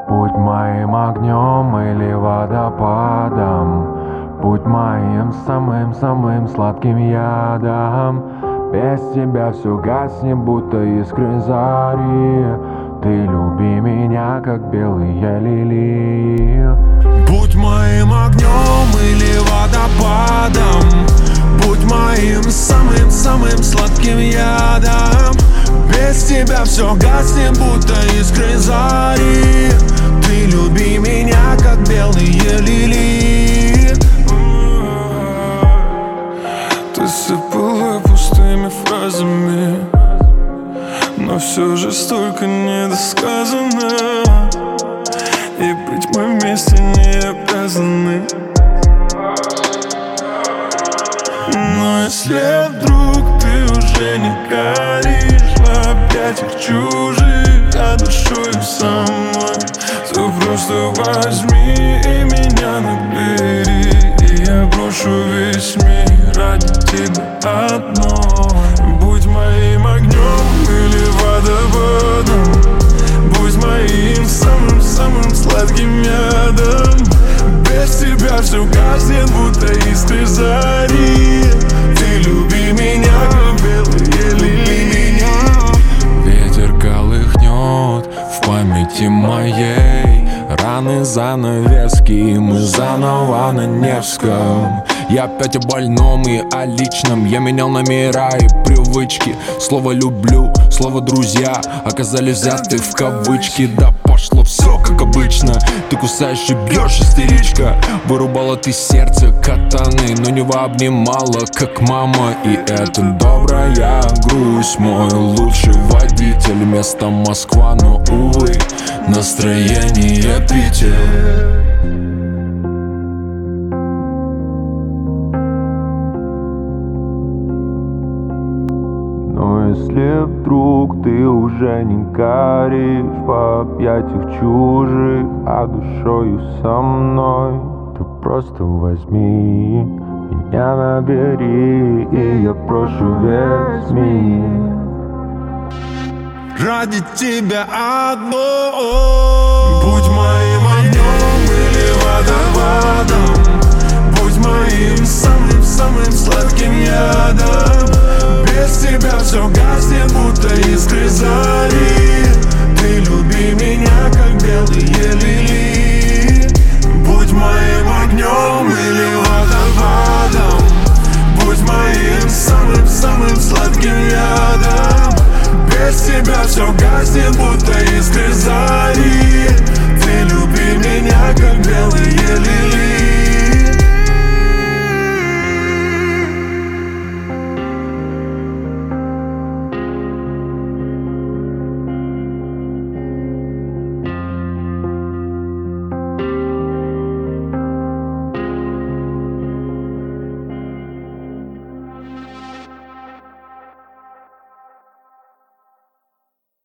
Будь моим огнем или водопадом, будь моим самым-самым сладким ядом. Без тебя все гаснет, будто искры зари. Ты люби меня, как белые лилии. Будь моим огнем или водопадом, будь моим самым-самым сладким ядом. Без тебя все гаснет, будто искры зари. Ты люби меня, как белые лилии. Ты сыпала пустыми фразами, но все же столько недосказано, и быть мы вместе не обязаны. Но если вдруг ты уже не горишь в объятиях чужих, а душою со мной, то просто возьми и меня набери, и я брошу весь мир ради тебя одной. Будь моим огнем или водопадом, будь моим самым-самым сладким ядом. Без тебя все гаснет, будто искры зари. Ты люби меня, как белые лилии. Ветер колыхнет в памяти моей раны занавески, и мы заново на Невском. Я опять о больном и о личном. Я менял номера и привычки. Слово «люблю», слово «друзья» оказались взяты в кавычки. Да пошло все как обычно. Ты кусаешь и бьешь, истеричка. Вырубала ты сердце катаны, но не обнимала, как мама. И это добрая грусть, мой лучший водитель. Место Москва, но, увы, настроение Питер. Но если вдруг ты уже не горишь в объятиях чужих, а душою со мной, то просто возьми меня набери, и я брошу весь мир ради тебя одной. Будь моим огнем или водопадом, будь моим самым-самым сладким ядом. Без тебя все гаснет, будто искры зари. Ты люби меня, как белые лилии. Будь моим огнем или водопадом, будь моим самым-самым сладким ядом. Без тебя все гаснет, будто искры зари.